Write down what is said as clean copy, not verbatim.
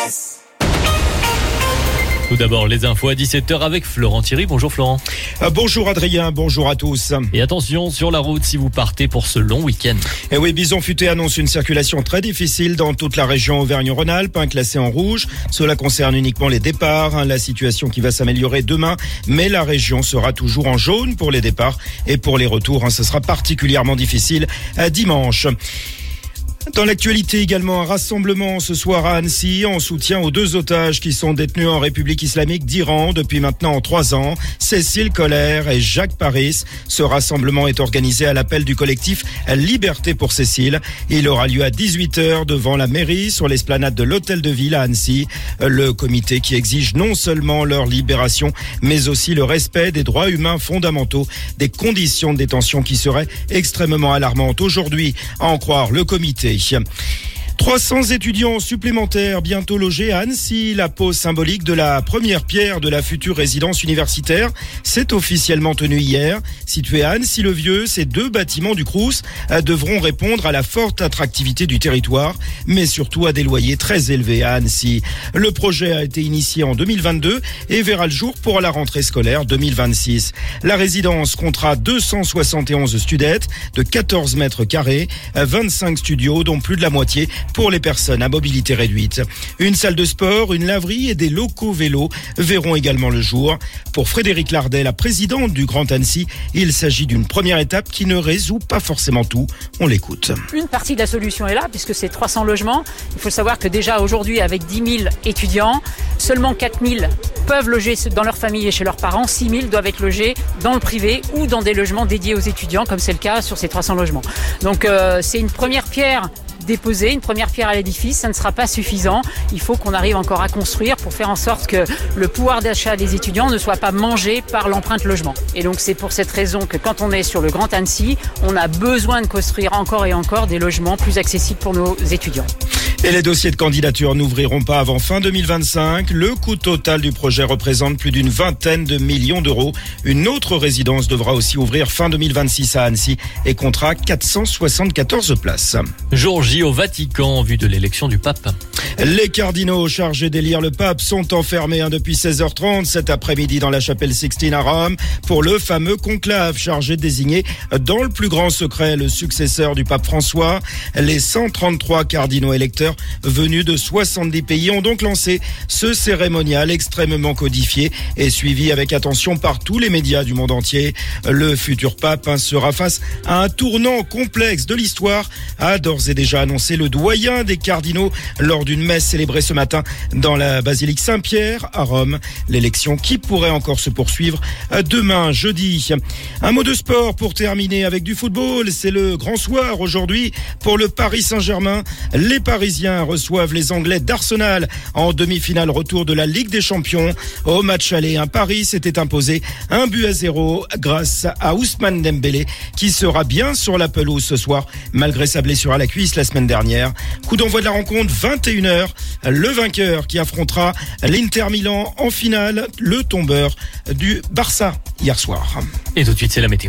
Tout d'abord, les infos à 17h avec Florent Thierry. Bonjour Florent. Bonjour Adrien, bonjour à tous. Et attention sur la route si vous partez pour ce long week-end. Et oui, Bison Futé annonce une circulation très difficile dans toute la région Auvergne-Rhône-Alpes, classée en rouge. Cela concerne uniquement les départs, la situation qui va s'améliorer demain. Mais la région sera toujours en jaune pour les départs et pour les retours. Ce sera particulièrement difficile dimanche. Dans l'actualité également, un rassemblement ce soir à Annecy en soutien aux deux otages qui sont détenus en République islamique d'Iran depuis maintenant 3 ans, Cécile Colère et Jacques Paris. Ce rassemblement est organisé à l'appel du collectif Liberté pour Cécile. Il aura lieu à 18h devant la mairie sur l'esplanade de l'Hôtel de Ville à Annecy. Le comité qui exige non seulement leur libération, mais aussi le respect des droits humains fondamentaux, des conditions de détention qui seraient extrêmement alarmantes aujourd'hui, à en croire le comité. 300 étudiants supplémentaires bientôt logés à Annecy. La pose symbolique de la première pierre de la future résidence universitaire s'est officiellement tenue hier. Située à Annecy-le-Vieux, ces 2 bâtiments du Crous devront répondre à la forte attractivité du territoire, mais surtout à des loyers très élevés à Annecy. Le projet a été initié en 2022 et verra le jour pour la rentrée scolaire 2026. La résidence comptera 271 studettes de 14 mètres carrés, 25 studios dont plus de la moitié pour les personnes à mobilité réduite. Une salle de sport, une laverie et des locaux vélos verront également le jour. Pour Frédéric Lardet, la présidente du Grand Annecy, il s'agit d'une première étape qui ne résout pas forcément tout. On l'écoute. Une partie de la solution est là, puisque c'est 300 logements. Il faut savoir que déjà aujourd'hui, avec 10 000 étudiants, seulement 4 000 peuvent loger dans leur famille et chez leurs parents. 6 000 doivent être logés dans le privé ou dans des logements dédiés aux étudiants, comme c'est le cas sur ces 300 logements. Donc c'est une première pierre déposer, une première pierre à l'édifice, ça ne sera pas suffisant. Il faut qu'on arrive encore à construire pour faire en sorte que le pouvoir d'achat des étudiants ne soit pas mangé par l'empreinte logement. Et donc c'est pour cette raison que quand on est sur le Grand Annecy, on a besoin de construire encore et encore des logements plus accessibles pour nos étudiants. Et les dossiers de candidature n'ouvriront pas avant fin 2025. Le coût total du projet représente plus d'une vingtaine de millions d'euros. Une autre résidence devra aussi ouvrir fin 2026 à Annecy et comptera 474 places. Jour J au Vatican en vue de l'élection du pape. Les cardinaux chargés d'élire le pape sont enfermés depuis 16h30 cet après-midi dans la chapelle Sixtine à Rome pour le fameux conclave chargé de désigner dans le plus grand secret le successeur du pape François. Les 133 cardinaux électeurs venus de 70 pays ont donc lancé ce cérémonial extrêmement codifié et suivi avec attention par tous les médias du monde entier. Le futur pape sera face à un tournant complexe de l'histoire, a d'ores et déjà annoncé le doyen des cardinaux lors d'une messe célébrée ce matin dans la basilique Saint-Pierre à Rome. L'élection qui pourrait encore se poursuivre demain, jeudi. Un mot de sport pour terminer avec du football. C'est le grand soir aujourd'hui pour le Paris Saint-Germain. Les Parisiens reçoivent les Anglais d'Arsenal en demi-finale retour de la Ligue des Champions. Au match aller, Paris s'était imposé 1-0 grâce à Ousmane Dembélé qui sera bien sur la pelouse ce soir malgré sa blessure à la cuisse la semaine dernière. Coup d'envoi de la rencontre 21h. Le vainqueur qui affrontera l'Inter Milan en finale, le tombeur du Barça hier soir. Et tout de suite, c'est la météo.